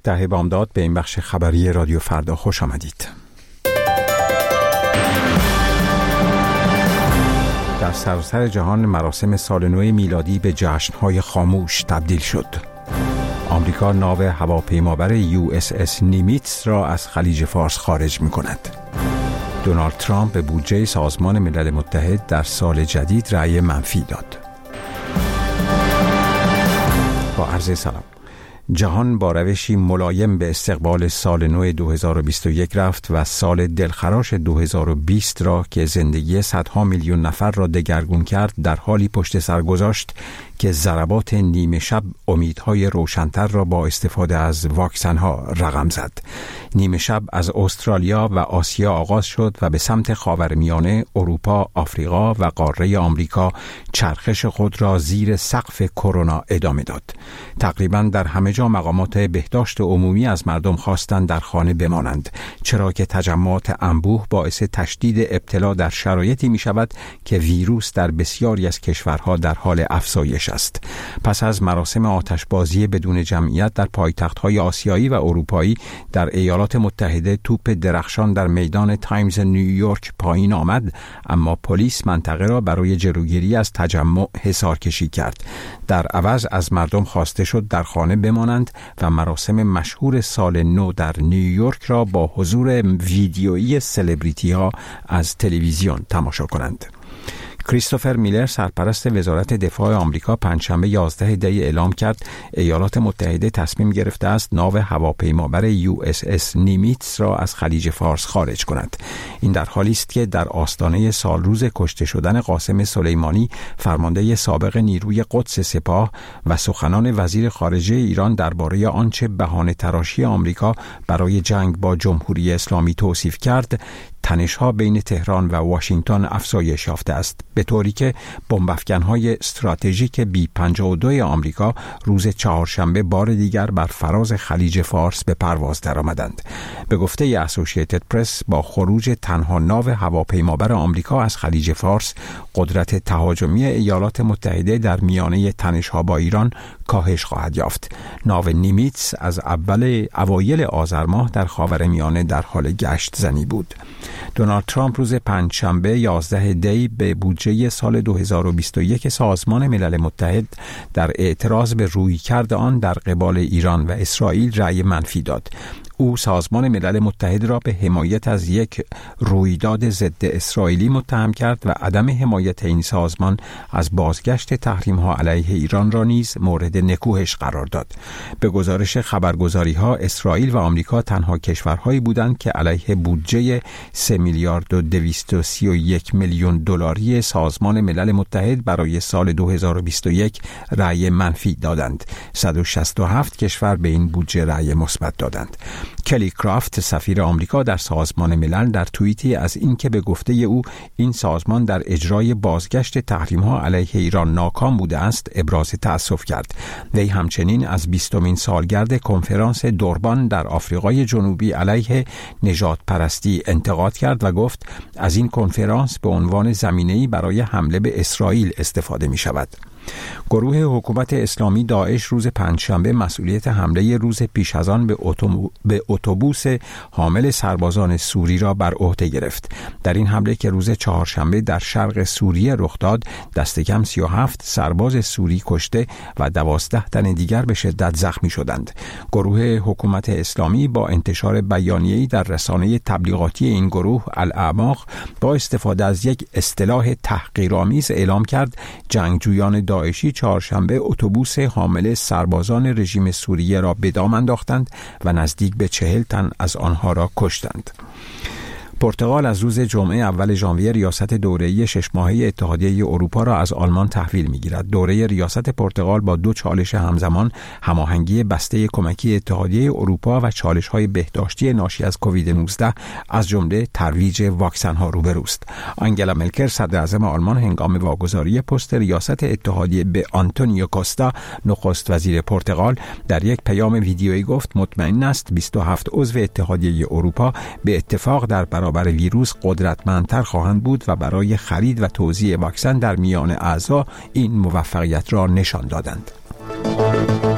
طه بامداد به این بخش خبری رادیو فردا خوش آمدید. در سراسر جهان مراسم سال نو میلادی به جشن‌های خاموش تبدیل شد. آمریکا ناو هواپیمابر USS نیمیتس را از خلیج فارس خارج می‌کند. دونالد ترامپ به بودجه سازمان ملل متحد در سال جدید رأی منفی داد. با عرض سلام. جهان با روشی ملایم به استقبال سال نو 2021 رفت و سال دلخراش 2020 را که زندگی صدها میلیون نفر را دگرگون کرد در حالی پشت سر گذاشت که ضربات نیمه شب امیدهای روشن‌تر را با استفاده از واکسن‌ها رقم زد. نیمه شب از استرالیا و آسیا آغاز شد و به سمت خاورمیانه، اروپا، آفریقا و قاره آمریکا چرخش خود را زیر سقف کرونا ادامه داد. تقریباً در همه جا مقامات بهداشت عمومی از مردم خواستند در خانه بمانند، چرا که تجمعات انبوه باعث تشدید ابتلا در شرایطی می شود که ویروس در بسیاری از کشورها در حال افزایش است. پس از مراسم آتشبازی بدون جمعیت در پایتخت‌های آسیایی و اروپایی، در ایالات متحده توپ درخشان در میدان تایمز نیویورک پایین آمد، اما پلیس منطقه را برای جلوگیری از تجمع حصارکشی کرد. در عوض از مردم خواسته شد در خانه بمانند و مراسم مشهور سال نو در نیویورک را با حضور ویدیویی سلبریتی‌ها از تلویزیون تماشا کنند. کریستوفر میلر، سرپرست وزارت دفاع آمریکا، پنجشنبه 11 دی اعلام کرد ایالات متحده تصمیم گرفته است ناو هواپیمابر USS نیمیتس را از خلیج فارس خارج کند. این در حالی است که در آستانه سالروز کشته شدن قاسم سلیمانی، فرمانده سابق نیروی قدس سپاه، و سخنان وزیر خارجه ایران درباره آنچه بهانه تراشی آمریکا برای جنگ با جمهوری اسلامی توصیف کرد، تنش‌ها بین تهران و واشنگتن افزایش یافته است، به طوری که بمب‌افکن‌های استراتژیک B-52 آمریکا روز چهارشنبه بار دیگر بر فراز خلیج فارس به پرواز درآمدند. به گفته اسوسییتد پرس، با خروج تنها ناو هواپیمابر آمریکا از خلیج فارس، قدرت تهاجمی ایالات متحده در میانه تنش‌ها با ایران کاهش خواهد یافت. ناو نیمیتس از اوایل آذر ماه در خاورمیانه در حال گشت زنی بود. دونالد ترامپ روز پنجشنبه 11 دی به بودجه سال 2021 سازمان ملل متحد در اعتراض به رویکرد آن در قبال ایران و اسرائیل رأی منفی داد. او سازمان ملل متحد را به حمایت از یک رویداد ضد اسرائیلی متهم کرد و عدم حمایت این سازمان از بازگشت تحریم‌ها علیه ایران را نیز مورد نکوهش قرار داد. به گزارش خبرگزاری‌ها، اسرائیل و آمریکا تنها کشورهایی بودند که علیه بودجه 3 میلیارد و 231 میلیون دلاری سازمان ملل متحد برای سال 2021 رأی منفی دادند. 167 کشور به این بودجه رأی مثبت دادند. کلی کرافت، سفیر آمریکا در سازمان ملل، در توییتی از اینکه به گفته او این سازمان در اجرای بازگشت تحریم‌ها علیه ایران ناکام بوده است، ابراز تأسف کرد. وی همچنین از 20مین سالگرد کنفرانس دوربان در آفریقای جنوبی علیه نژاد پرستی انتقاد کرد و گفت از این کنفرانس به عنوان زمینه‌ای برای حمله به اسرائیل استفاده می‌شود. گروه حکومت اسلامی داعش روز پنجشنبه مسئولیت حمله روز پیش از آن به اتوبوس حامل سربازان سوری را بر عهده گرفت. در این حمله که روز چهارشنبه در شرق سوریه رخ داد، دست کم 37 سرباز سوری کشته و 12 تن دیگر به شدت زخمی شدند. گروه حکومت اسلامی با انتشار بیانیه‌ای در رسانه تبلیغاتی این گروه، الاعماق، با استفاده از یک اصطلاح تحقیرآمیز اعلام کرد جنگجویان داعشی چهارشنبه اتوبوس حامل سربازان رژیم سوریه را به دام انداختند و نزدیک به 40 تن از آنها را کشتند. پرتغال از روز جمعه اول ژانویه ریاست دوره‌ای 6 ماهه اتحادیه اروپا را از آلمان تحویل می‌گیرد. دوره ریاست پرتغال با دو چالش همزمان، هماهنگی بسته کمکی اتحادیه اروپا و چالش‌های بهداشتی ناشی از کووید 19 از جمله ترویج واکسن‌ها روبروست. آنگلا مرکل، صدر اعظم آلمان، هنگام واگذاری پست ریاست اتحادیه به آنتونیو کوستا، نخست وزیر پرتغال، در یک پیام ویدیویی گفت مطمئن است 27 عضو اتحادیه اروپا به اتفاق در برابر ویروس قدرتمندتر خواهند بود و برای خرید و توزیع واکسن در میان اعضا این موفقیت را نشان دادند.